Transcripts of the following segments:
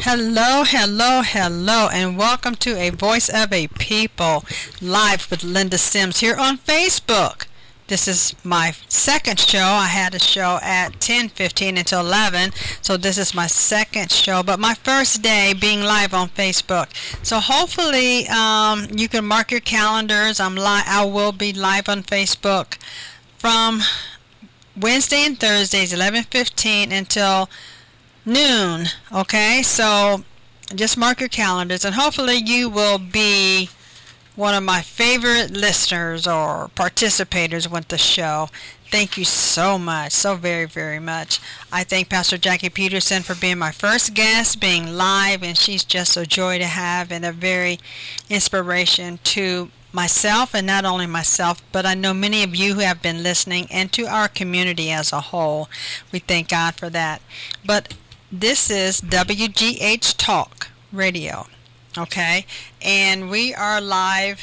Hello, hello, hello, and welcome to A Voice of a People, live with Linda Sims here on Facebook. This is my second show. I had a show at 10:15 until 11, so this is my second show, but my first day being live on Facebook. So hopefully you can mark your calendars. I will be live on Facebook from Wednesday and Thursdays, 11:15 until noon. Okay, so just mark your calendars, and hopefully you will be one of my favorite listeners or participators with the show. Thank you so much, so very, very much. I thank Pastor Jackie Peterson for being my first guest, being live, and she's just a joy to have and a very inspiration to myself, and not only myself, but I know many of you who have been listening, and to our community as a whole. We thank God for that. But this is WGH Talk Radio, okay? And we are live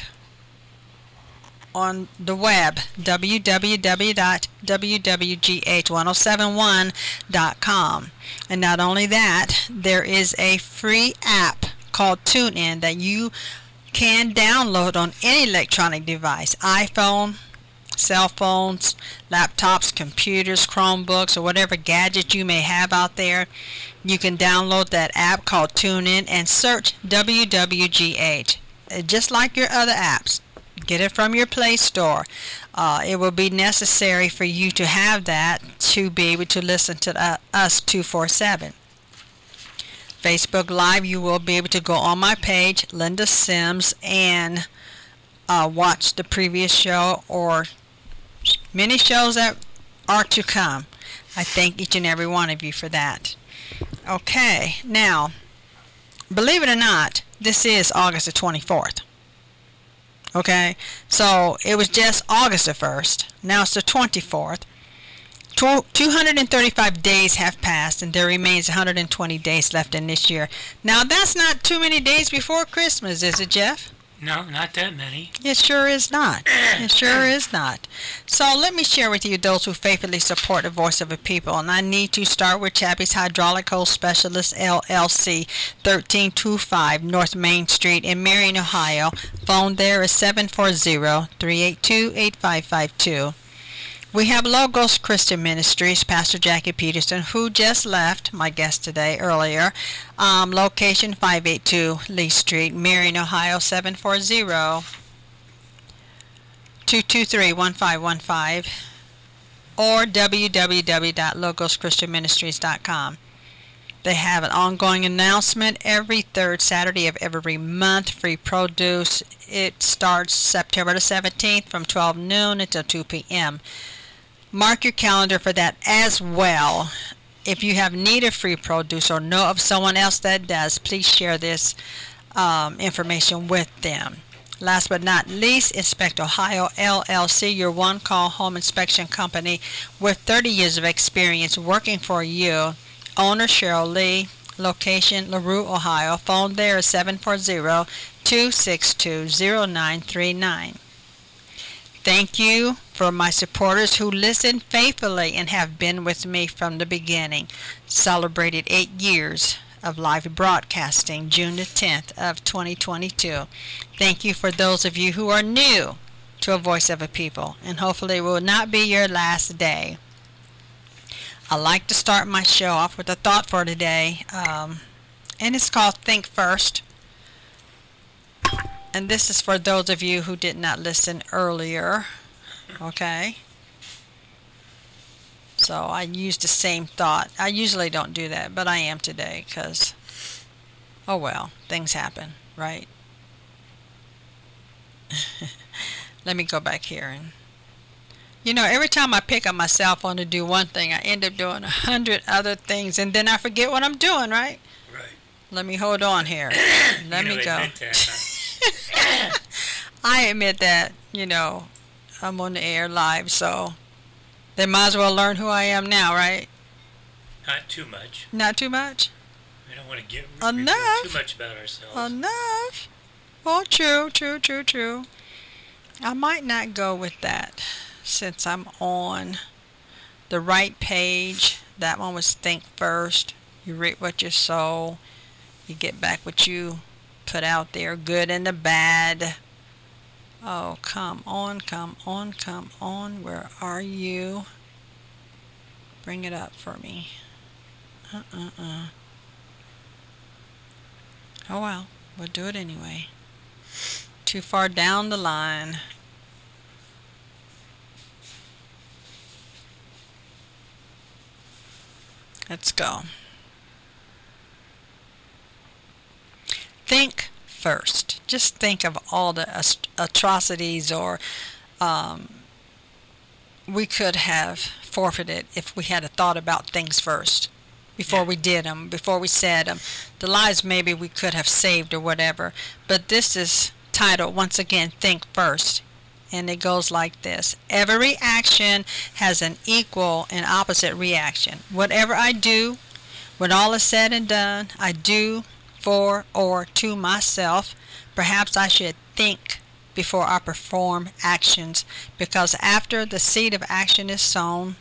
on the web, www.wwgh1071.com. And not only that, there is a free app called TuneIn that you can download on any electronic device, iPhone, cell phones, laptops, computers, Chromebooks, or whatever gadget you may have out there. You can download that app called TuneIn and search WWGH, just like your other apps. Get it from your Play Store. It will be necessary for you to have that to be able to listen to us 247. Facebook Live, you will be able to go on my page, Linda Sims, and watch the previous show or many shows that are to come. I thank each and every one of you for that. Okay, now, believe it or not, this is August the 24th. Okay, so it was just August the 1st. Now it's the 24th. 235 days have passed, and there remains 120 days left in this year. Now, that's not too many days before Christmas, is it, Jeff? No, not that many. It sure is not. It sure is not. So let me share with you those who faithfully support the Voice of the People. And I need to start with Chappie's Hydraulic Hose Specialist, LLC, 1325 North Main Street in Marion, Ohio. Phone there is 740-382-8552. We have Logos Christian Ministries, Pastor Jackie Peterson, who just left, my guest today earlier. Location 582 Lee Street, Marion, Ohio, 740-223-1515, or www.logoschristianministries.com. They have an ongoing announcement every third Saturday of every month, free produce. It starts September the 17th from 12 noon until 2 p.m. Mark your calendar for that as well. If you have need of free produce or know of someone else that does, please share this information with them. Last but not least, Inspect Ohio LLC, your one-call home inspection company with 30 years of experience working for you. Owner Cheryl Lee, location LaRue, Ohio. Phone there is 740-262-0939. Thank you for my supporters who listen faithfully and have been with me from the beginning. Celebrated 8 years of live broadcasting, June the 10th of 2022. Thank you for those of you who are new to A Voice of a People, and hopefully it will not be your last day. I like to start my show off with a thought for today, and it's called Think First. And this is for those of you who did not listen earlier, okay? So I used the same thought. I usually don't do that, but I am today because, oh well, things happen, right? Let me go back here. And every time I pick up my cell phone to do one thing, I end up doing 100 other things, and then I forget what I'm doing, right? Right. Let me hold on here. Let me go. Admit that, huh? I admit that, I'm on the air live, so they might as well learn who I am now, right? Not too much. Not too much? We don't want to get enough too much about ourselves. Enough. Well, true. I might not go with that since I'm on the right page. That one was Think First. You reap what you sow. You get back what you put out there, good and the bad. Oh, come on, come on, come on. Where are you? Bring it up for me. Oh, well, we'll do it anyway. Too far down the line. Let's go. Think first. Just think of all the atrocities or we could have forfeited if we had a thought about things first before we did them, before we said them. The lives maybe we could have saved or whatever. But this is titled, once again, Think First. And it goes like this. Every action has an equal and opposite reaction. Whatever I do, when all is said and done, I do for or to myself. Perhaps I should think before I perform actions, because after the seed of action is sown,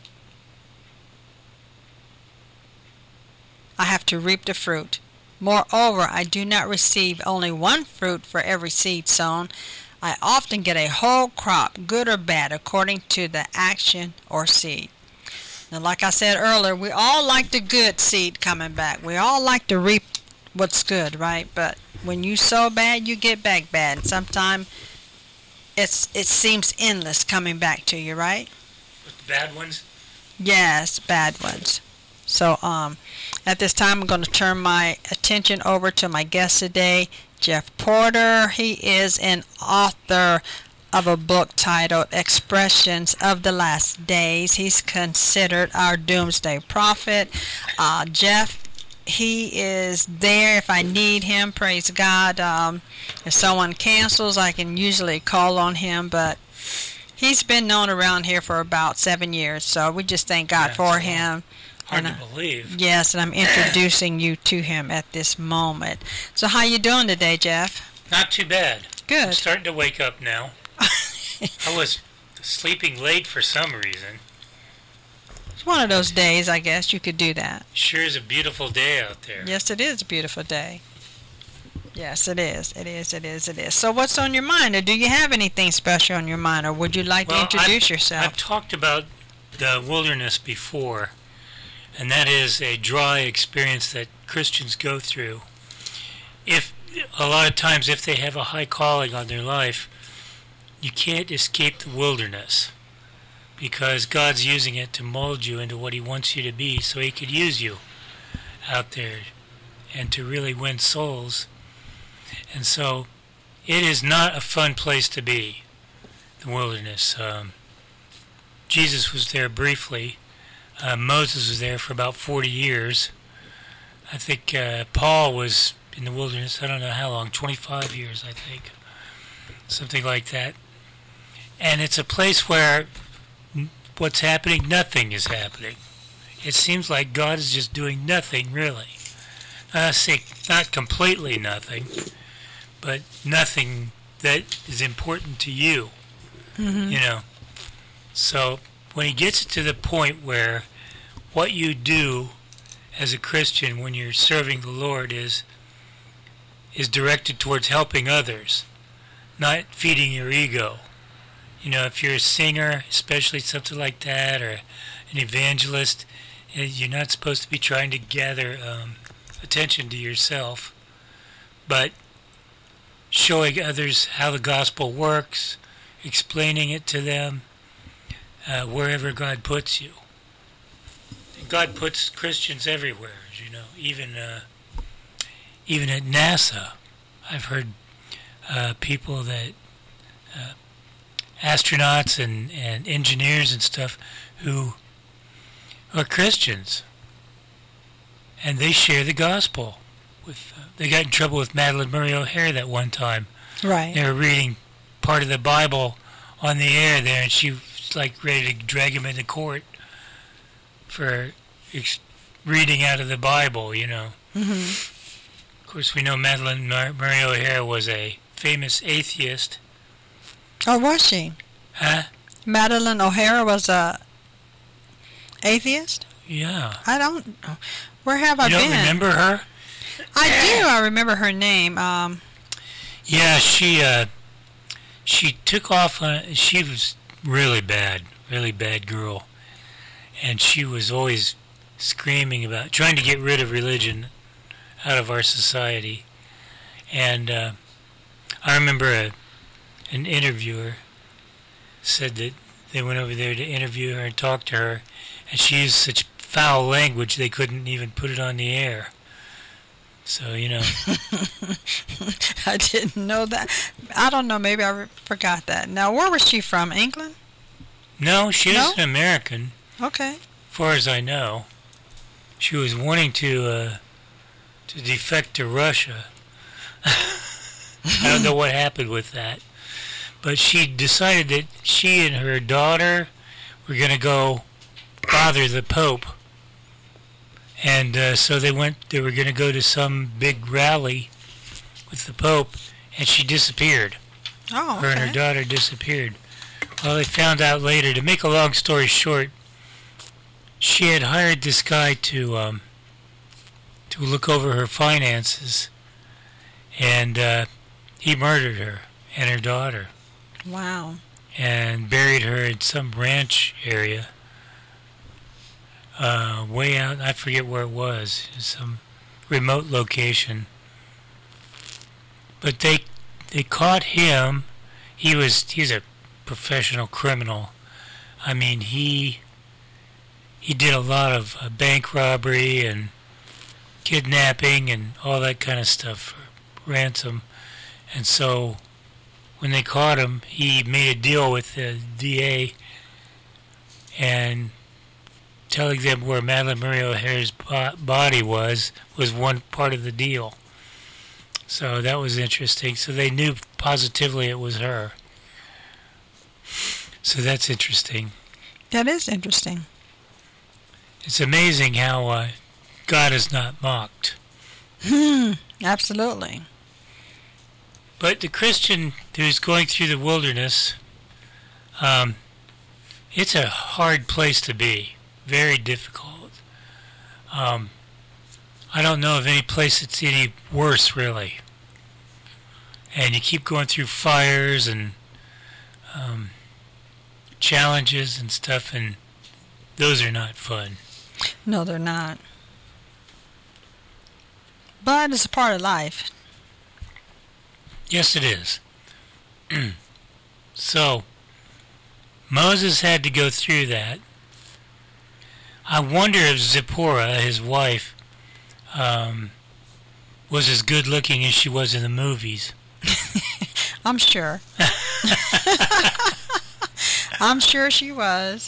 I have to reap the fruit. Moreover, I do not receive only one fruit for every seed sown. I often get a whole crop, good or bad, according to the action or seed. Now, like I said earlier, we all like the good seed coming back. We all like to reap what's good, right? But when you sow bad, you get back bad. And sometimes it seems endless coming back to you, right? With bad ones? Yes, bad ones. So at this time, I'm going to turn my attention over to my guest today, Jeff Porter. He is an author of a book titled Expressions of the Last Days. He's considered our doomsday prophet. Jeff, he is there if I need him, praise God. If someone cancels, I can usually call on him, but he's been known around here for about 7 years, so we just thank God for him. Hard to believe. Yes, and I'm introducing you to him at this moment. So how you doing today, Jeff? Not too bad. Good. I'm starting to wake up now. I was sleeping late for some reason. It's one of those days, I guess, you could do that. Sure is a beautiful day out there. Yes, it is a beautiful day. Yes, it is. It is, it is, it is. So what's on your mind? Or do you have anything special on your mind? Or would you like to introduce yourself? I've talked about the wilderness before. And that is a dry experience that Christians go through. If a lot of times, if they have a high calling on their life, you can't escape the wilderness, because God's using it to mold you into what He wants you to be, so He could use you out there and to really win souls. And so, it is not a fun place to be, the wilderness. Jesus was there briefly. Moses was there for about 40 years. I think Paul was in the wilderness, I don't know how long, 25 years, I think. Something like that. And it's a place where what's happening, nothing is happening. It seems like God is just doing nothing, really. I say not completely nothing, but nothing that is important to you. Mm-hmm. You know. So when He gets it to the point where what you do as a Christian when you're serving the Lord is directed towards helping others, not feeding your ego. You know, if you're a singer, especially something like that, or an evangelist, you're not supposed to be trying to gather attention to yourself, but showing others how the gospel works, explaining it to them, wherever God puts you. And God puts Christians everywhere, as you know, even at NASA. I've heard people that astronauts and engineers and stuff who are Christians, and they share the gospel. They got in trouble with Madalyn Murray O'Hair that one time. Right. They were reading part of the Bible on the air there, and she was like ready to drag him into court for reading out of the Bible, you know. Mm-hmm. Of course, we know Madalyn Murray O'Hair was a famous atheist. Oh, was she? Huh? Madalyn O'Hara was a atheist? Yeah. I don't know. Where have I been? You don't remember her? I do. I remember her name. Yeah, she took off. She was really bad girl, and she was always screaming about trying to get rid of religion out of our society. And I remember an interviewer said that they went over there to interview her and talk to her, and she used such foul language they couldn't even put it on the air. So, you know. I didn't know that. I don't know. Maybe I forgot that. Now, where was she from? England? No, she was an American. Okay. As far as I know. She was wanting to defect to Russia. I don't know what happened with that. But she decided that she and her daughter were going to go bother the Pope. And so they were going to go to some big rally with the Pope, and she disappeared. Oh, okay. Her and her daughter disappeared. Well, they found out later. To make a long story short, she had hired this guy to look over her finances, and he murdered her and her daughter. Wow. And buried her in some ranch area. Way out, I forget where it was, some remote location. But they caught him. He's a professional criminal. I mean, he did a lot of bank robbery and kidnapping and all that kind of stuff for ransom. And so when they caught him, he made a deal with the DA and telling them where Madalyn Murray O'Hair's body was one part of the deal. So that was interesting. So they knew positively it was her. So that's interesting. That is interesting. It's amazing how God is not mocked. Absolutely. But the Christian who's going through the wilderness, it's a hard place to be. Very difficult. I don't know of any place that's any worse, really. And you keep going through fires and challenges and stuff, and those are not fun. No, they're not. But it's a part of life. Yes, it is. So, Moses had to go through that. I wonder if Zipporah, his wife, was as good looking as she was in the movies. I'm sure. I'm sure she was.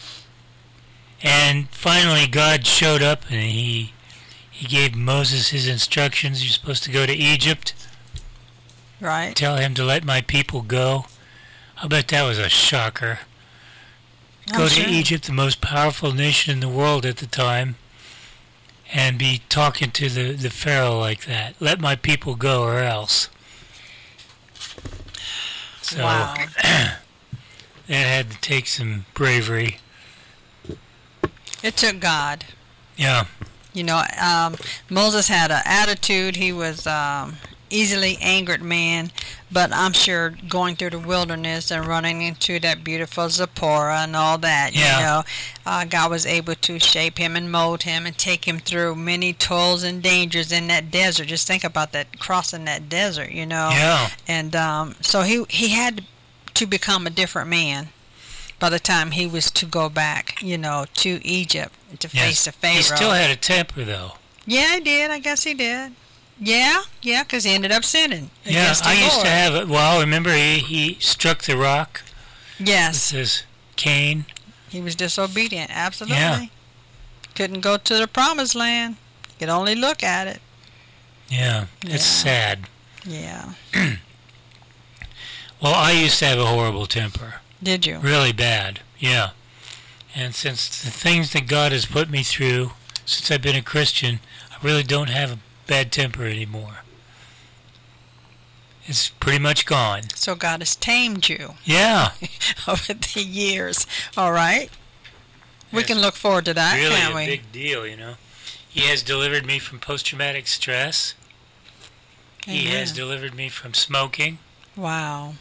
And finally God showed up and he gave Moses his instructions. You're supposed to go to Egypt. Right. Tell him to let my people go. I bet that was a shocker. Go to Egypt, the most powerful nation in the world at the time, and be talking to the Pharaoh like that. Let my people go or else. So, wow. That had to take some bravery. It took God. Yeah. You know, Moses had an attitude. He was easily angered man, but I'm sure going through the wilderness and running into that beautiful Zipporah and all that, you know, God was able to shape him and mold him and take him through many toils and dangers in that desert. Just think about that, crossing that desert, you know. Yeah. And so he had to become a different man by the time he was to go back, you know, to Egypt to face the Pharaoh. He still had a temper, though. Yeah, he did. I guess he did. Yeah, because he ended up sinning against the I used Lord. to have it. Well, remember he struck the rock? Yes. With his cane? He was disobedient, absolutely. Yeah. Couldn't go to the promised land. Could only look at it. Yeah, it's sad. Yeah. Well, I used to have a horrible temper. Did you? Really bad, yeah. And since the things that God has put me through, since I've been a Christian, I really don't have a bad temper anymore. It's pretty much gone. So God has tamed you. Yeah. Over the years. All right. We can look forward to that, really can't we? Really a big deal, you know. He has delivered me from post-traumatic stress. He Amen. has delivered me from smoking. Wow.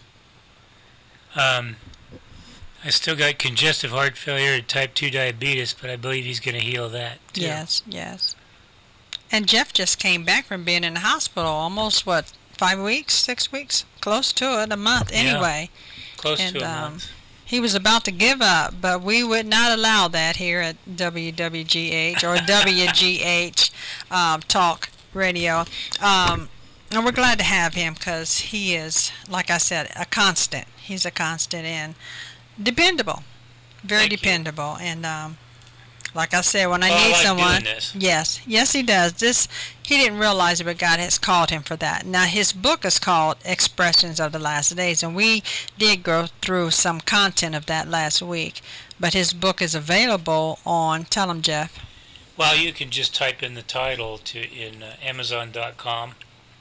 I still got congestive heart failure and type 2 diabetes, but I believe he's going to heal that, too. Yes, yes. And Jeff just came back from being in the hospital almost, 5 weeks, 6 weeks? Close to it, a month anyway. Close And, to a month. He was about to give up, but we would not allow that here at WWGH or WGH Talk Radio. And we're glad to have him because he is, like I said, a constant. He's a constant and dependable, very Thank you. dependable. And like I said, when I Well, I need like someone, doing this. yes, he does. He didn't realize it, but God has called him for that. Now his book is called Expressions of the Last Days, and we did go through some content of that last week. But his book is available on. Tell him, Jeff. Well, you can just type in the title in Amazon.com.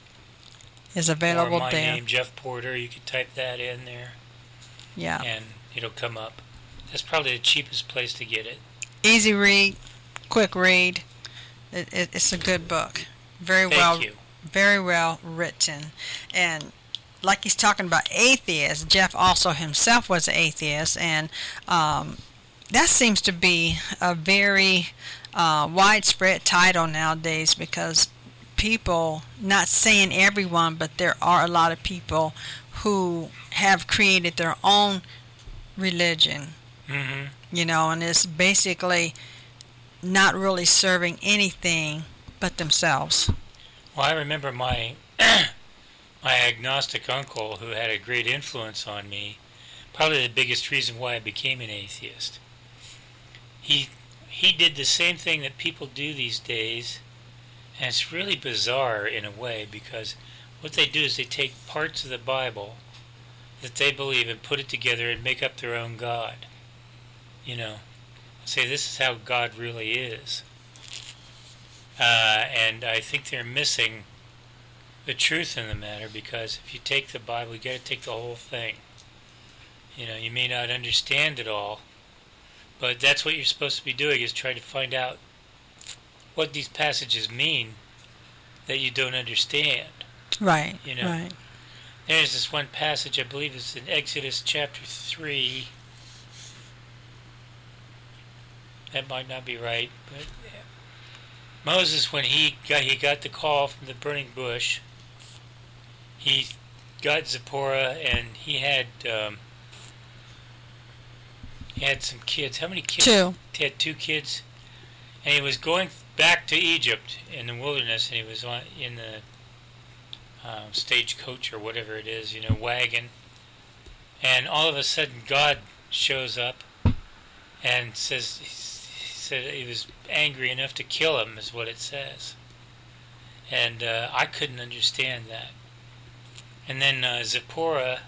Is Or available my there. name, Jeff Porter. You can type that in there, Yeah. and it'll come up. That's probably the cheapest place to get it. Easy read, quick read. It's a good book. Very Thank you. very well written. And like he's talking about atheists, Jeff also himself was an atheist, and that seems to be a very widespread title nowadays because people, not saying everyone, but there are a lot of people who have created their own religion, Mm-hmm. and it's basically not really serving anything but themselves. Well, I remember my my agnostic uncle who had a great influence on me. Probably the biggest reason why I became an atheist. He did the same thing that people do these days, and it's really bizarre in a way because what they do is they take parts of the Bible that they believe and put it together and make up their own God. Say this is how God really is. And I think they're missing the truth in the matter because if you take the Bible, you got to take the whole thing. You may not understand it all, but that's what you're supposed to be doing is try to find out what these passages mean that you don't understand. Right, Right. There's this one passage, I believe it's in Exodus chapter 3. That might not be right, but Moses, when he got the call from the burning bush, he got Zipporah, and he had some kids. How many kids? 2. He had 2 kids, and he was going back to Egypt in the wilderness, and he was in the stagecoach or whatever it is, wagon, and all of a sudden God shows up and said he was angry enough to kill him, is what it says. And I couldn't understand that. And then Zipporah,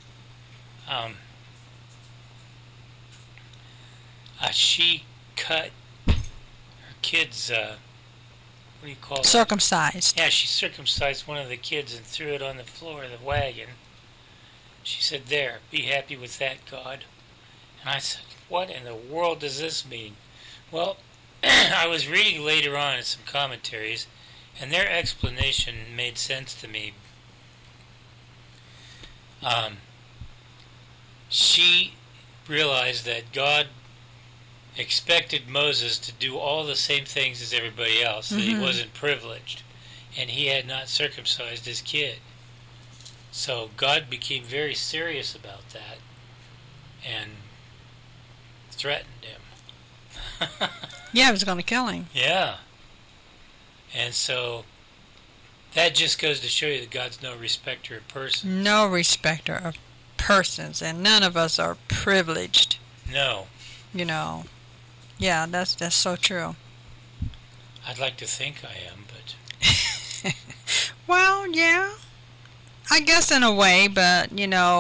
she cut her kids, what do you call it? Circumcised. Yeah, she circumcised one of the kids and threw it on the floor of the wagon. She said, "There, be happy with that, God." And I said, what in the world does this mean? Well, I was reading later on in some commentaries, and their explanation made sense to me. She realized that God expected Moses to do all the same things as everybody else, that he wasn't privileged, and he had not circumcised his kid. So God became very serious about that and threatened him. Yeah, he was going to kill him. Yeah. And so that just goes to show you that God's no respecter of persons. No respecter of persons, and none of us are privileged. No. Yeah, that's so true. I'd like to think I am, but Well, yeah, I guess in a way, but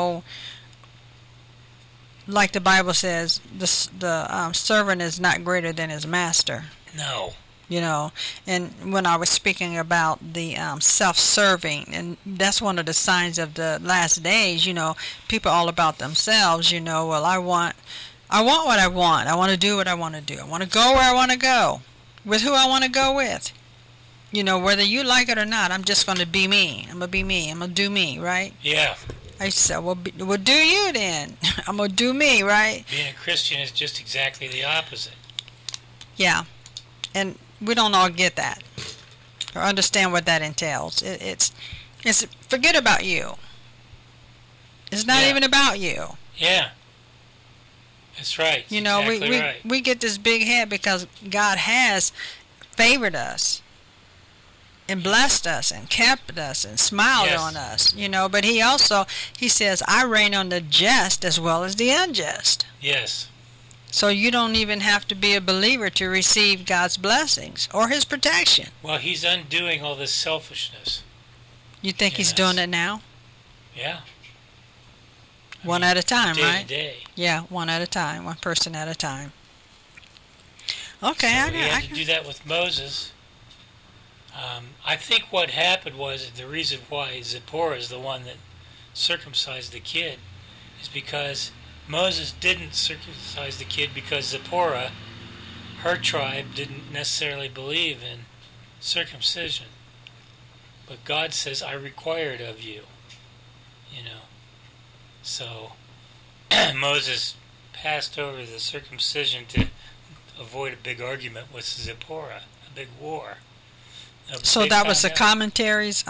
like the Bible says, the servant is not greater than his master. no. And when I was speaking about the self-serving, and that's one of the signs of the last days, people all about themselves, well, I want what I want. I want to do what I want to do. I want to go where I want to go. with who I want to go with. You know, whether you like it or not, I'm just going to be me. I'm going to be me. I'm going to do me, right? Yeah. I said, well, do you then. I'm going to do me, right? Being a Christian is just exactly the opposite. Yeah. And we don't all get that or understand what that entails. It's forget about you. It's not even about you. Yeah. That's right. You know, exactly we get this big head because God has favored us and blessed us and kept us and smiled on us, you know, but he says, I reign on the just as well as the unjust. Yes. So you don't even have to be a believer to receive God's blessings or his protection. Well, he's undoing all this selfishness. You think he's doing it now? Yeah. One at a time, right? Day. Yeah, one at a time, one person at a time. Okay, so he had to do that with Moses. I think what happened was the reason why Zipporah is the one that circumcised the kid is because Moses didn't circumcise the kid because Zipporah, her tribe, didn't necessarily believe in circumcision. But God says, I require it of you, you know. So Moses passed over the circumcision to avoid a big argument with Zipporah, a big war. So that was the commentaries.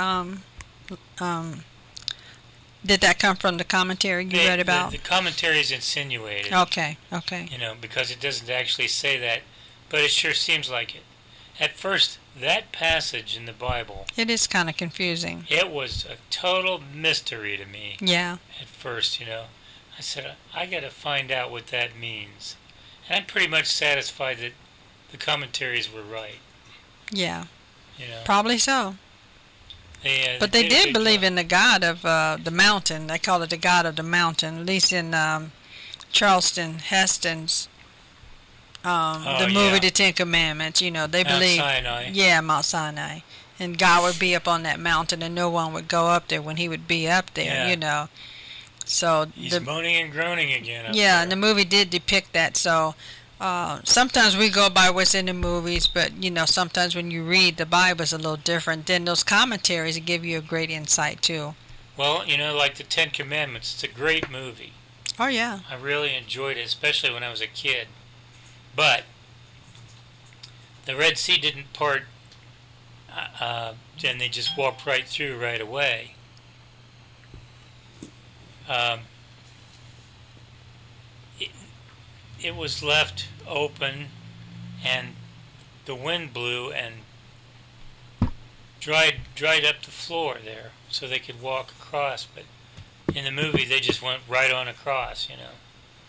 Did that come from the commentary you read about? The commentaries insinuated. Okay. You know, because it doesn't actually say that, but it sure seems like it. At first, that passage in the Bible... It is kind of confusing. It was a total mystery to me. Yeah. At first, you know. I said, I got to find out what that means. And I'm pretty much satisfied that the commentaries were right. Yeah. You know. Probably so. But they did believe in the God of the mountain. They call it the God of the mountain. At least in Charleston Heston's the movie The Ten Commandments. You know, they believe. Mount Sinai. Yeah, Mount Sinai. And God would be up on that mountain, and no one would go up there when He would be up there. Yeah. You know. So He's moaning and groaning again. Up yeah, there. and the movie did depict that. So. Sometimes we go by what's in the movies, but, you know, sometimes when you read the Bible, it's a little different. Then those commentaries give you a great insight, too. Well, you know, like the Ten Commandments, it's a great movie. Oh, yeah. I really enjoyed it, especially when I was a kid. But the Red Sea didn't part, and they just walked right through right away. It was left open, and the wind blew and dried up the floor there, so they could walk across. But in the movie, they just went right on across, you know.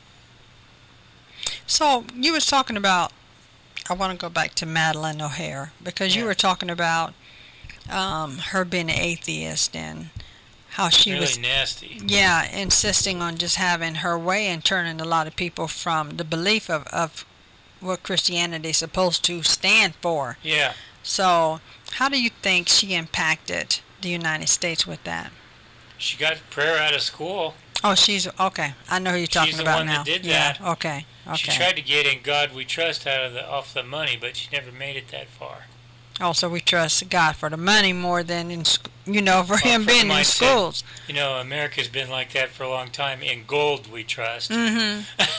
So you was talking about. I want to go back to Madeleine O'Hare because you were talking about her being an atheist and how she really was nasty. Yeah, insisting on just having her way and turning a lot of people from the belief of what Christianity is supposed to stand for. Yeah. So, how do you think she impacted the United States with that? She got prayer out of school. Oh, she's okay. I know who you're talking about now. She's the one that did that. Yeah. Okay. She tried to get In God We Trust off the money, but she never made it that far. Also, we trust God for the money more than for Him being in schools. You know, America's been like that for a long time. In gold we trust. Mm-hmm.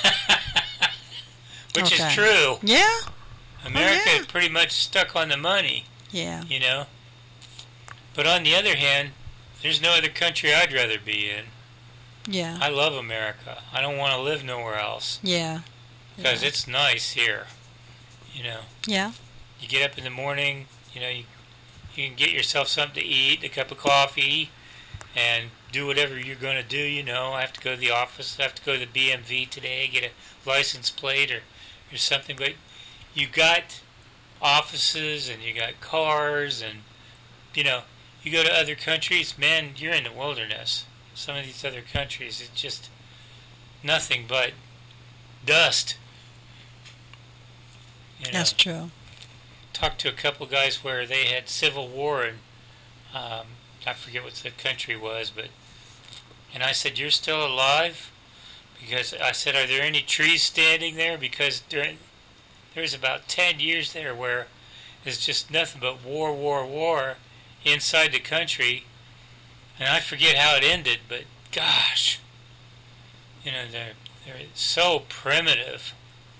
Which is true. Yeah. America is pretty much stuck on the money. Yeah. You know. But on the other hand, there's no other country I'd rather be in. Yeah. I love America. I don't want to live nowhere else. Yeah. Because it's nice here. You know. Yeah. You get up in the morning, you know, you can get yourself something to eat, a cup of coffee, and do whatever you're going to do, you know. I have to go to the office, I have to go to the BMV today, get a license plate or something. But you got offices and you got cars and, you know, you go to other countries, man, you're in the wilderness. Some of these other countries, it's just nothing but dust. You know? That's true. Talked to a couple guys where they had civil war and I forget what the country was, and I said, "You're still alive?" Because I said, "Are there any trees standing there?" Because There's about 10 years there where there's just nothing but war, war, war inside the country. And I forget how it ended, but gosh, they're so primitive.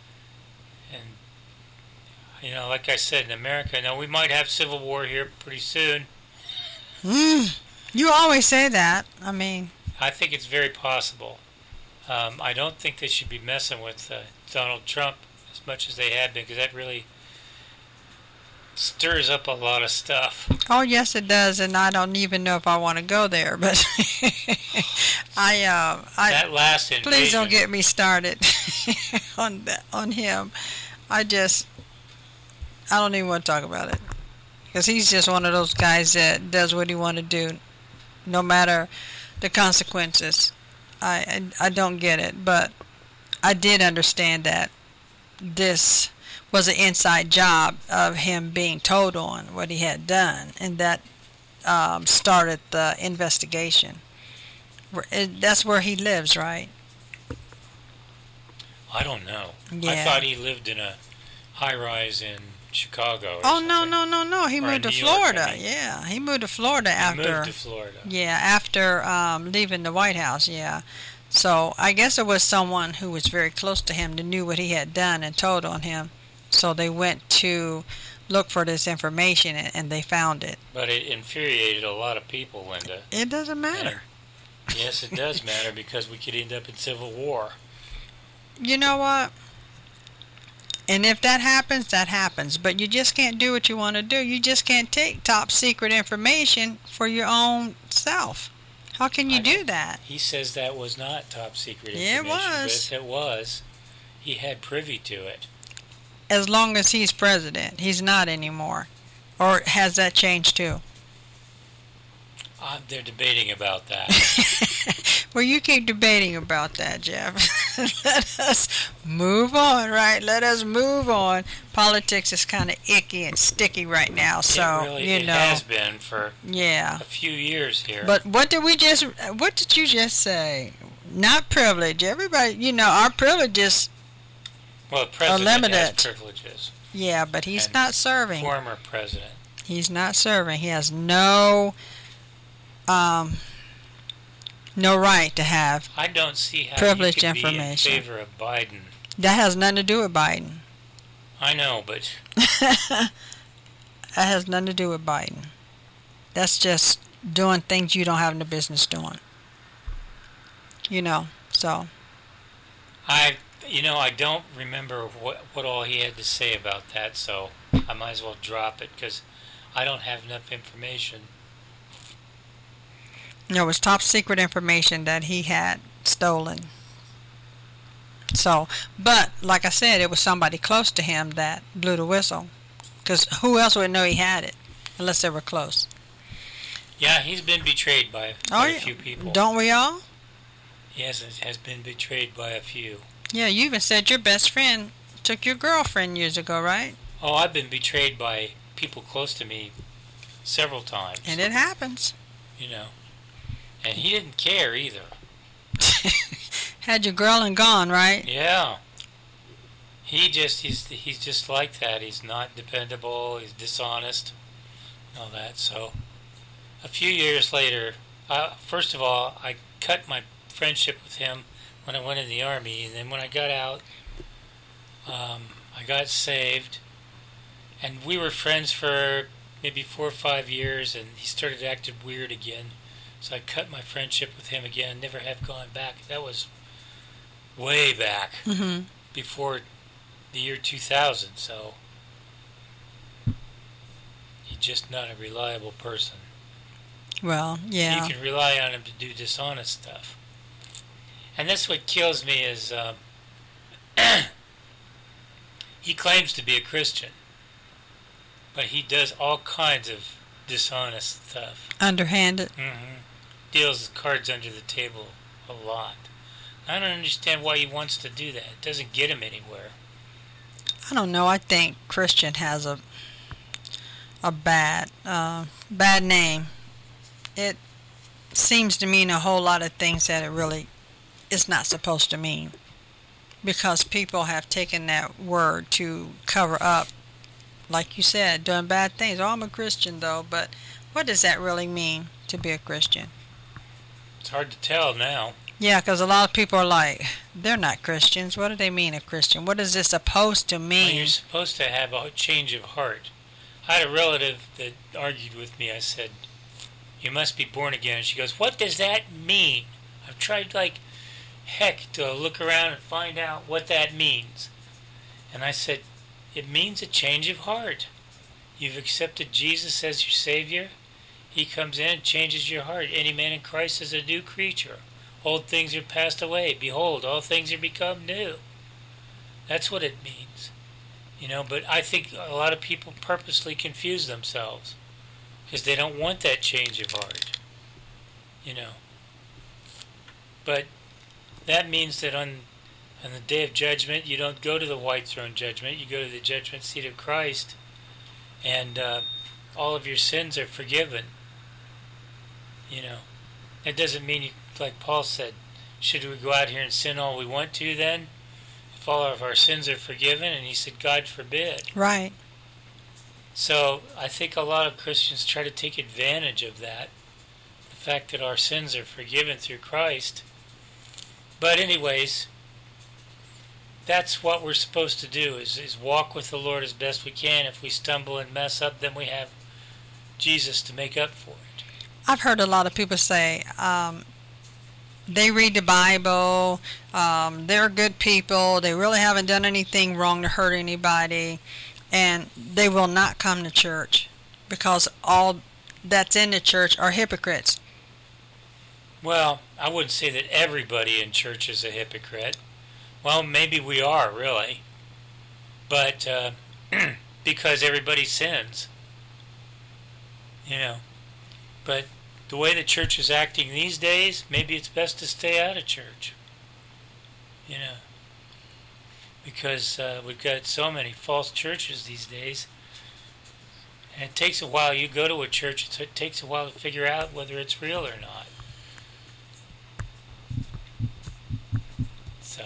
And like I said, in America, now we might have civil war here pretty soon. You always say that. I mean, I think it's very possible. I don't think they should be messing with Donald Trump as much as they have been, because that really stirs up a lot of stuff. oh yes, it does, and I don't even know if I want to go there. But That last invasion. please don't get me started on him. I don't even want to talk about it, because he's just one of those guys that does what he want to do, no matter the consequences. I don't get it, but I did understand that this was an inside job of him being told on what he had done, and that started the investigation. That's where he lives, right? I don't know. Yeah. I thought he lived in a high-rise in Chicago. Oh, no. He moved to New York, Florida. I mean. Yeah, he moved to Florida He moved after. to Florida. Yeah, after leaving the White House. Yeah. So I guess it was someone who was very close to him that knew what he had done and told on him. So they went to look for this information, and they found it. But it infuriated a lot of people, Linda. It doesn't matter. Yes, it does matter, because we could end up in civil war. You know what? And if that happens, that happens. But you just can't do what you want to do. You just can't take top secret information for your own self. How can you do that? He says that was not top secret Yeah, information. it was. But if it was, he had privy to it. As long as he's president. He's not anymore. Or has that changed too? They're debating about that. Well, you keep debating about that, Jeff. Let us move on, right? Let us move on. Politics is kind of icky and sticky right now, so it has been for a few years here. But what did you just say? Not privilege. Everybody, our privileges the president are limited. has privileges. Yeah, but he's And not serving. Former president. He's not serving. He has no right to have. I don't see how privileged you could information. be in favor of Biden. That has nothing to do with Biden. I know, but That has nothing to do with Biden. That's just doing things you don't have no business doing. So. I don't remember what all he had to say about that, so I might as well drop it, because I don't have enough information. It was top secret information that he had stolen. So, but like I said, it was somebody close to him that blew the whistle. Because who else would know he had it unless they were close? Yeah, he's been betrayed by a few people. Don't we all? Yes, he has been betrayed by a few. Yeah, you even said your best friend took your girlfriend years ago, right? Oh, I've been betrayed by people close to me several times. And it happens. And he didn't care either. Had your girl and gone, right? Yeah. He's just like that. He's not dependable. He's dishonest. And all that. So, a few years later, first of all, I cut my friendship with him when I went in the Army, and then when I got out, I got saved, and we were friends for maybe 4 or 5 years, and he started acting weird again. So I cut my friendship with him again. Never have gone back. That was way back, before the year 2000. So he's just not a reliable person. Well, yeah. You can rely on him to do dishonest stuff. And that's what kills me is he claims to be a Christian, but he does all kinds of dishonest stuff. Underhanded. Deals his cards under the table a lot. I don't understand why he wants to do that. It doesn't get him anywhere. I don't know. I think Christian has a bad name. It seems to mean a whole lot of things that it really is not supposed to mean. because people have taken that word to cover up, like you said, doing bad things. Oh, I'm a Christian, though, but what does that really mean to be a Christian? It's hard to tell now. Yeah, because a lot of people are like, they're not Christians. What do they mean, a Christian? What is this supposed to mean? Well, you're supposed to have a change of heart. I had a relative that argued with me. I said, you must be born again. And she goes, what does that mean? I've tried like heck to look around and find out what that means. And I said, it means a change of heart. You've accepted Jesus as your Savior. He comes in and changes your heart. Any man in Christ is a new creature. Old things are passed away. Behold, all things are become new. That's what it means. But I think a lot of people purposely confuse themselves because they don't want that change of heart. But that means that on the day of judgment, you don't go to the white throne judgment. You go to the judgment seat of Christ, and all of your sins are forgiven. That doesn't mean, like Paul said, should we go out here and sin all we want to then? If all of our sins are forgiven? And he said, God forbid. Right. So I think a lot of Christians try to take advantage of that, the fact that our sins are forgiven through Christ. But anyways, that's what we're supposed to do, is walk with the Lord as best we can. If we stumble and mess up, then we have Jesus to make up for it. I've heard a lot of people say they read the Bible, they're good people, they really haven't done anything wrong to hurt anybody, and they will not come to church because all that's in the church are hypocrites. Well, I wouldn't say that everybody in church is a hypocrite. Well, maybe we are, really. But because everybody sins. But the way the church is acting these days, maybe it's best to stay out of church. Because we've got so many false churches these days. And it takes a while. You go to a church, it takes a while to figure out whether it's real or not. So.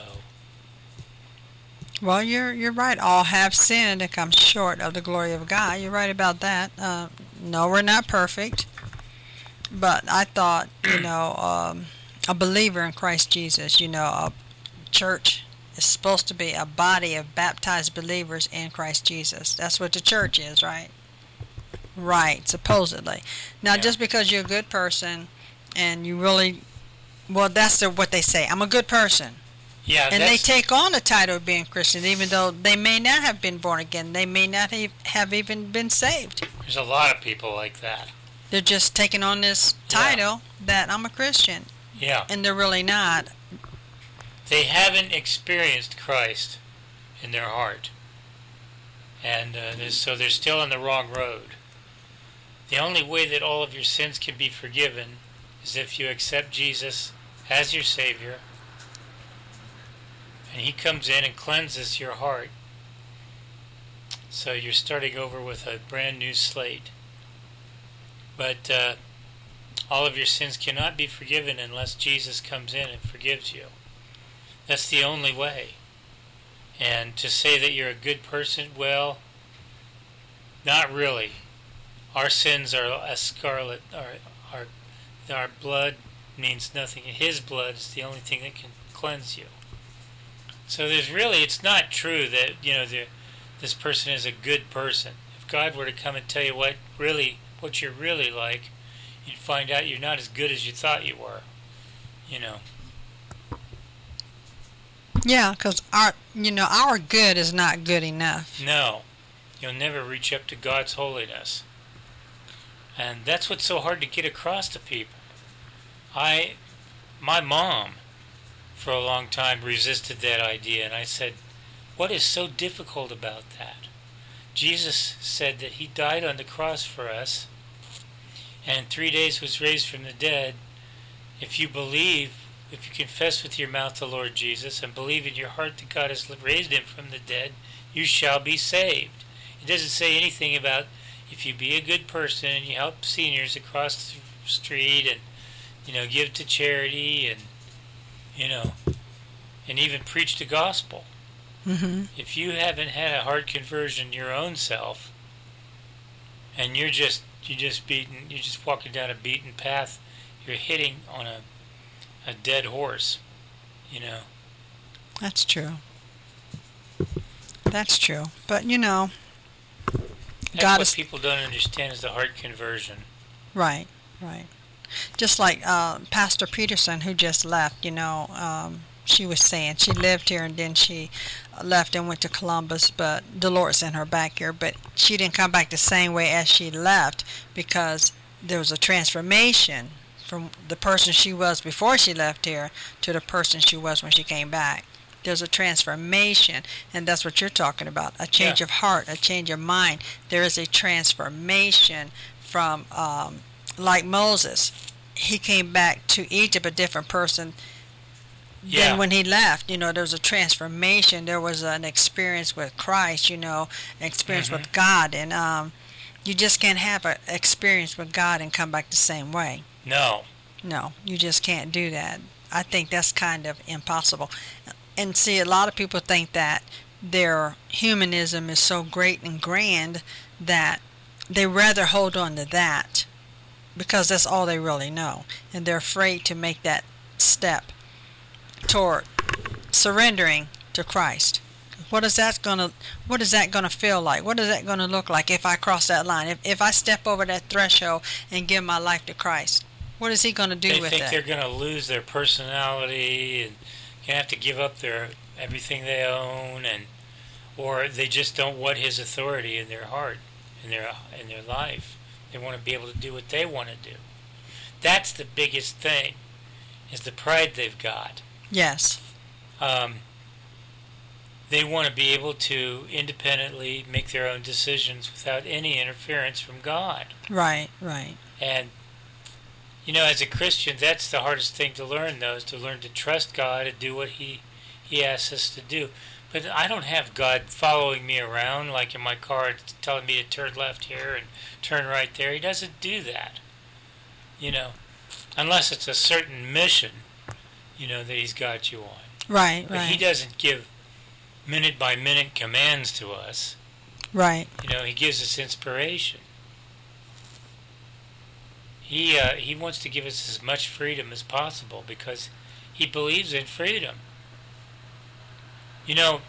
Well, you're right. All have sinned and come short of the glory of God. You're right about that. No, we're not perfect. But I thought, a believer in Christ Jesus, a church is supposed to be a body of baptized believers in Christ Jesus. That's what the church is, right? Right, supposedly. Now, just because you're a good person and you really, that's what they say. I'm a good person. Yeah, and they take on the title of being Christian, even though they may not have been born again. They may not have even been saved. There's a lot of people like that. They're just taking on this title that I'm a Christian. Yeah. And they're really not. They haven't experienced Christ in their heart. And so they're still on the wrong road. The only way that all of your sins can be forgiven is if you accept Jesus as your Savior. And He comes in and cleanses your heart. So you're starting over with a brand new slate. But all of your sins cannot be forgiven unless Jesus comes in and forgives you. That's the only way. And to say that you're a good person, well, not really. Our sins are as scarlet. Our blood means nothing. His blood is the only thing that can cleanse you. So it's not true that, this person is a good person. If God were to come and tell you what you're really like, you'd find out you're not as good as you thought you were. Yeah, because our good is not good enough. No, you'll never reach up to God's holiness. And that's what's so hard to get across to people. My mom, for a long time, resisted that idea, and I said, what is so difficult about that? Jesus said that He died on the cross for us, and in 3 days was raised from the dead. If you confess with your mouth the Lord Jesus, and believe in your heart that God has raised Him from the dead, you shall be saved. It doesn't say anything about if you be a good person and you help seniors across the street and, give to charity and, and even preach the gospel. Mm-hmm. If you haven't had a heart conversion your own self, and you're just walking down a beaten path, you're hitting on a dead horse, you know. That's true. That's true. But, you know, That's God what is... people don't understand is the heart conversion. Right, right. Just like Pastor Peterson, who just left, you know, she was saying she lived here and then she left and went to Columbus, but the Lord sent her back here. But she didn't come back the same way as she left because there was a transformation from the person she was before she left here to the person she was when she came back. There's a transformation, and that's what you're talking about, a change of heart, a change of mind. There is a transformation from, like Moses. He came back to Egypt a different person than when he left. You know, there was a transformation. There was an experience with Christ, you know, an experience with God. And you just can't have an experience with God and come back the same way. No. No, you just can't do that. I think that's kind of impossible. And see, a lot of people think that their humanism is so great and grand that they rather hold on to that because that's all they really know. And they're afraid to make that step toward surrendering to Christ. What is that gonna feel like? What is that gonna look like if I cross that line? If I step over that threshold and give my life to Christ, what is he gonna do with that? They think they're gonna lose their personality and gonna have to give up their everything they own, or they just don't want his authority in their heart, in their life. They want to be able to do what they want to do. That's the biggest thing, is the pride they've got. Yes. They want to be able to independently make their own decisions without any interference from God. Right, right. And, you know, as a Christian, that's the hardest thing to learn, though, is to learn to trust God and do what He asks us to do. But I don't have God following me around, like in my car, telling me to turn left here and turn right there. He doesn't do that, you know, unless it's a certain mission, you know, that He's got you on. Right, but right. He doesn't give minute-by-minute commands to us. Right. You know, He gives us inspiration. He wants to give us as much freedom as possible because He believes in freedom. You know,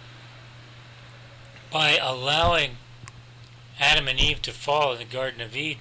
by allowing Adam and Eve to fall in the Garden of Eden,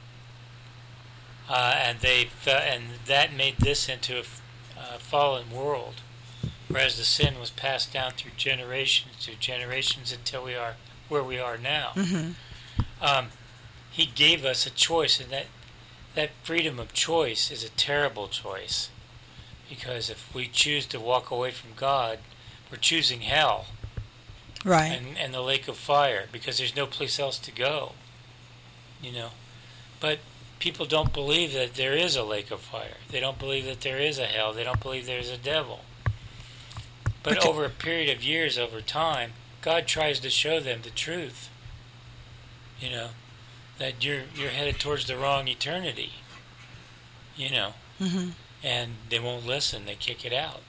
and that made this into a fallen world, whereas the sin was passed down through generations until we are where we are now. Mm-hmm. He gave us a choice, and that freedom of choice is a terrible choice, because if we choose to walk away from God, we're choosing hell, right, and the lake of fire, because there's no place else to go, you know. But people don't believe that there is a lake of fire. They don't believe that there is a hell. They don't believe there's a devil. But over a period of years, over time, God tries to show them the truth, you know, that you're headed towards the wrong eternity, you know. Mm-hmm. And they won't listen. They kick it out.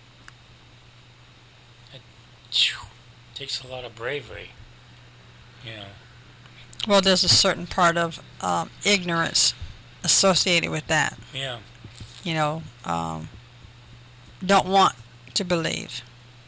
It takes a lot of bravery, you know. Well, there's a certain part of ignorance associated with that. Yeah. You know, don't want to believe.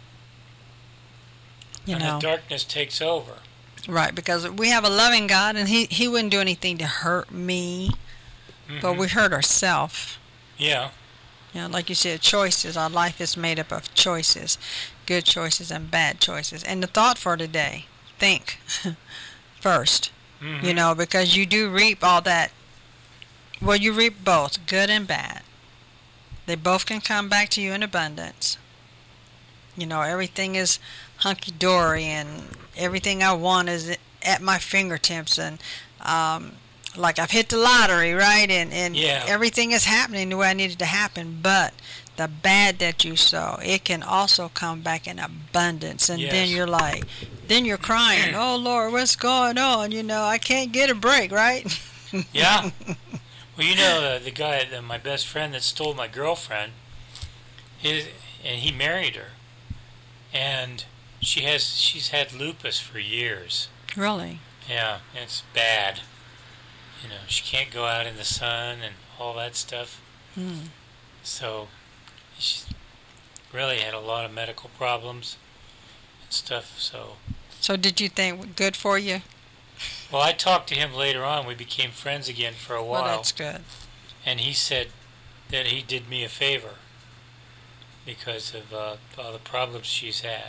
You know, the darkness takes over. Right, because we have a loving God, and He wouldn't do anything to hurt me, but we hurt ourselves. Yeah. You know, like you said, choices. Our life is made up of choices, good choices and bad choices. And the thought for today, think first, you know, because you do reap all that. Well, you reap both, good and bad. They both can come back to you in abundance. You know, everything is hunky-dory, and everything I want is at my fingertips, and like I've hit the lottery, right? And everything is happening the way I need it to happen. But the bad that you sow, it can also come back in abundance. And then you're like, then you're crying, oh, Lord, what's going on? You know, I can't get a break, right? Yeah. Well, you know, the guy, my best friend that stole my girlfriend, and he married her. and she's had lupus for years. Really? Yeah, it's bad. She can't go out in the sun and all that stuff. Hmm. So she's really had a lot of medical problems and stuff. So did you think good for you? Well, I talked to him later on. We became friends again for a while. Well, that's good. And he said that he did me a favor because of all the problems she's had.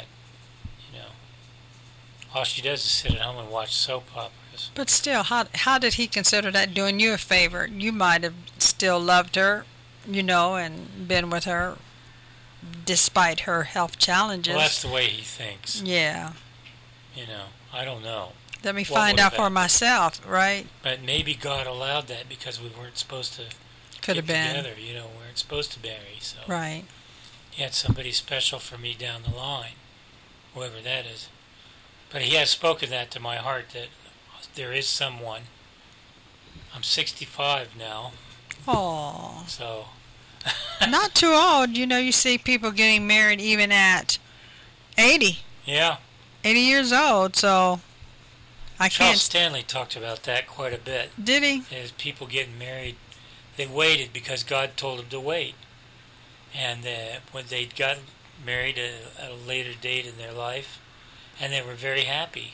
All she does is sit at home and watch soap operas. But still, how did he consider that doing you a favor? You might have still loved her, and been with her despite her health challenges. Well, that's the way he thinks. Yeah. I don't know. Let me find out for myself, right? But maybe God allowed that because we weren't supposed to Could have been. together. We weren't supposed to marry. So Right. He had somebody special for me down the line, whoever that is. But he has spoken that to my heart that there is someone. I'm 65 now. Oh. So. Not too old. You see people getting married even at 80. Yeah. 80 years old, so I Charles can't... Stanley talked about that quite a bit. Did he? As people getting married, they waited because God told them to wait. And when they got married at a later date in their life, and they were very happy.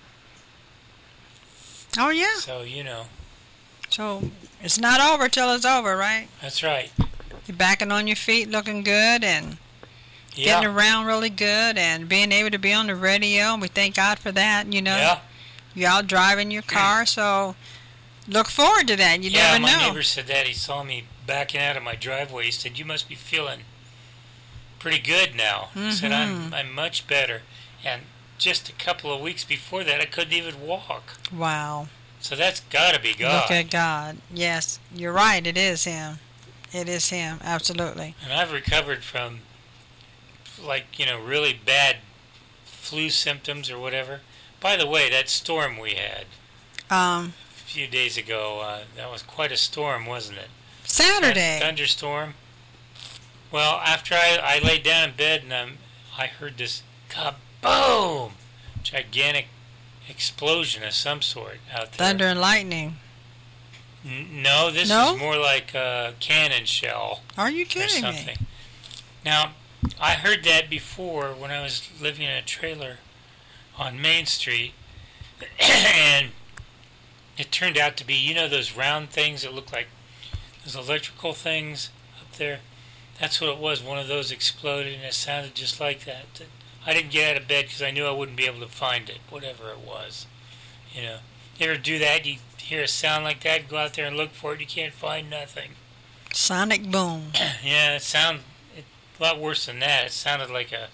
Oh, yeah. So, So it's not over till it's over, right? That's right. You're backing on your feet looking good and getting around really good and being able to be on the radio. And we thank God for that, Yeah. You're out driving your car, so look forward to that. You never know. Yeah, my neighbor said that. He saw me backing out of my driveway. He said, "You must be feeling pretty good now." Mm-hmm. He said, I'm much better. And just a couple of weeks before that, I couldn't even walk. Wow. So that's got to be God. Look at God. Yes, you're right. It is Him. It is Him. Absolutely. And I've recovered from, really bad flu symptoms or whatever. By the way, that storm we had a few days ago, that was quite a storm, wasn't it? Saturday. That thunderstorm. Well, after I laid down in bed and I heard this kaboom! Gigantic explosion of some sort out there. Thunder and lightning. No, this was more like a cannon shell. Are you Or kidding something. me? Now, I heard that before when I was living in a trailer on Main Street, and it turned out to be, those round things that look like those electrical things up there? That's what it was. One of those exploded, and it sounded just like that. I didn't get out of bed because I knew I wouldn't be able to find it, whatever it was. You ever do that? You hear a sound like that, go out there and look for it, you can't find nothing. Sonic boom. Yeah, it sounded a lot worse than that. It sounded like a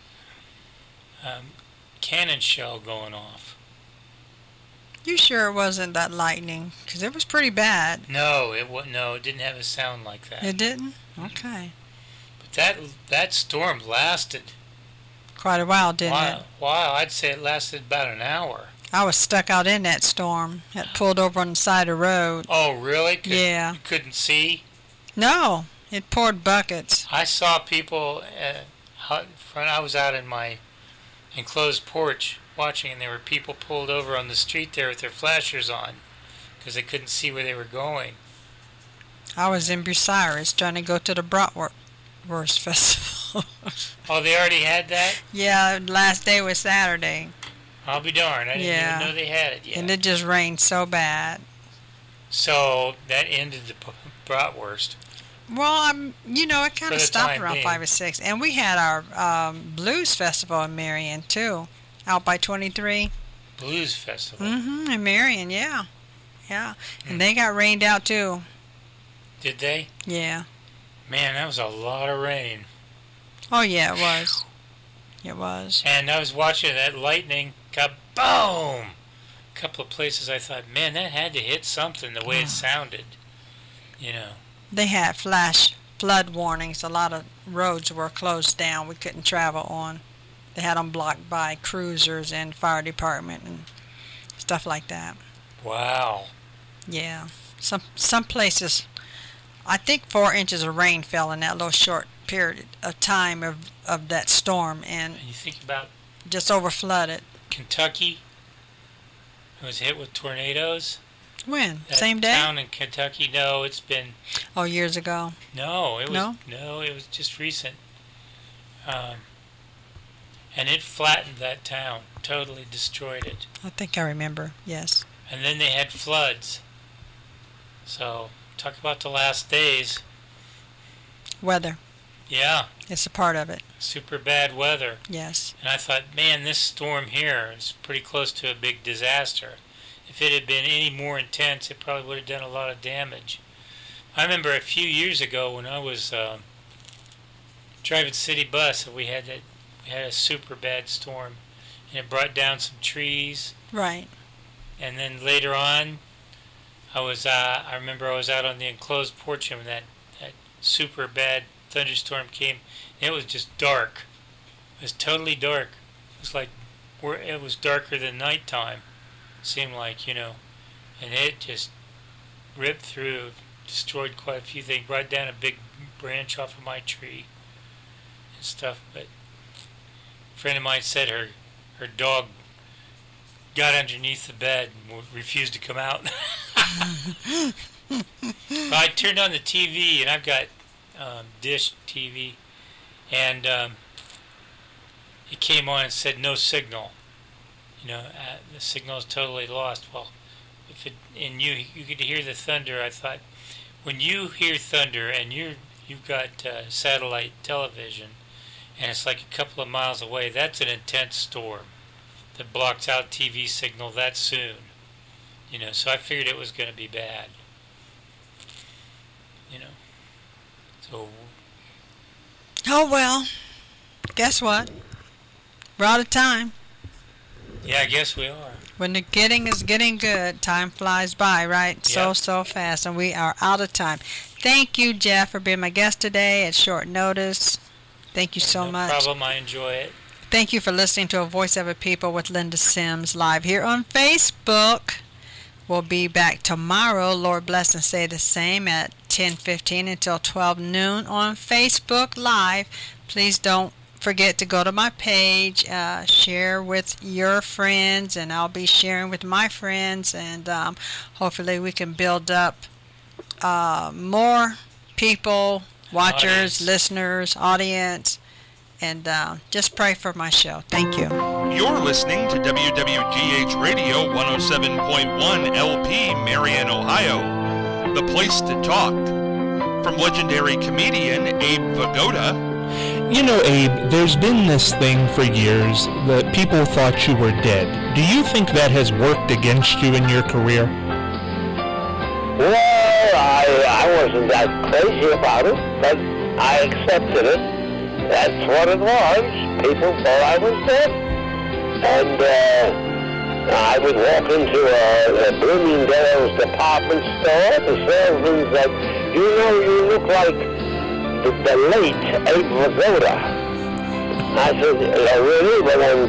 cannon shell going off. You sure it wasn't that lightning? Because it was pretty bad. No, it didn't have a sound like that. It didn't? Okay. But that storm lasted Quite a while, didn't it? Wow, I'd say it lasted about an hour. I was stuck out in that storm. It pulled over on the side of the road. Oh, really? Yeah. You couldn't see? No, it poured buckets. I saw people out in front. I was out in my enclosed porch watching, and there were people pulled over on the street there with their flashers on because they couldn't see where they were going. I was in Bucyrus trying to go to the Bratwurst Festival. Oh, they already had that? Yeah, last day was Saturday. I'll be darned. I didn't even know they had it yet. And it just rained so bad. So that ended the bratwurst. Well, it kind of stopped around being. 5 or 6. And we had our blues festival in Marion, too, out by 23. Blues festival? Mm-hmm, in Marion, yeah. Yeah. And they got rained out, too. Did they? Yeah. Man, that was a lot of rain. Oh, yeah, it was. It was. And I was watching that lightning, kaboom! A couple of places I thought, man, that had to hit something the way it sounded. They had flash flood warnings. A lot of roads were closed down. We couldn't travel on. They had them blocked by cruisers and fire department and stuff like that. Wow. Yeah. Some places, I think 4 inches of rain fell in that little short period of time of that storm, and And you think about just over flooded. Kentucky, it was hit with tornadoes. When? That Same day? town in Kentucky. No, it's been Oh, years ago. it was just recent. And it flattened that town, totally destroyed it. I think I remember. Yes. And then they had floods. So talk about the last days. Weather. Yeah, It's a part of it. super bad weather. Yes. And I thought, man, this storm here is pretty close to a big disaster. If it had been any more intense, it probably would have done a lot of damage. I remember a few years ago when I was driving city bus, and we had a super bad storm, and it brought down some trees. Right. And then later on, I remember I was out on the enclosed porch, and when that super bad thunderstorm came, it was just dark. It was totally dark. It was like it was darker than nighttime. Seemed like, and it just ripped through, destroyed quite a few things, brought down a big branch off of my tree and stuff. But a friend of mine said her dog got underneath the bed and refused to come out. I turned on the TV, and I've got Dish TV, and it came on and said no signal. The signal is totally lost. Well, you could hear the thunder. I thought, when you hear thunder and you've got satellite television, and it's like a couple of miles away, that's an intense storm that blocks out TV signal that soon. So I figured it was going to be bad. So. Oh, well. Guess what? We're out of time. Yeah, I guess we are. When the getting is getting good, time flies by, right? Yep. So fast, and we are out of time. Thank you, Jeff, for being my guest today at short notice. Thank you so much. No problem. I enjoy it. Thank you for listening to A Voice of a People with Linda Sims live here on Facebook. We'll be back tomorrow, Lord bless and say the same, at 10:15 until 12 noon on Facebook Live. Please don't forget to go to my page, share with your friends, and I'll be sharing with my friends, and hopefully we can build up more people, watchers, listeners, audience, and just pray for my show. Thank you. You're listening to WWGH Radio 107.1 LP, Marion, Ohio, the place to talk. From legendary comedian Abe Vigoda. Abe, there's been this thing for years that people thought you were dead. Do you think that has worked against you in your career? Well, I wasn't that crazy about it, but I accepted it. That's what it was. People thought I was dead. And I would walk into a Bloomingdale's department store. The salesman said, you look like the late Abe Vigoda. I said, really? Well, then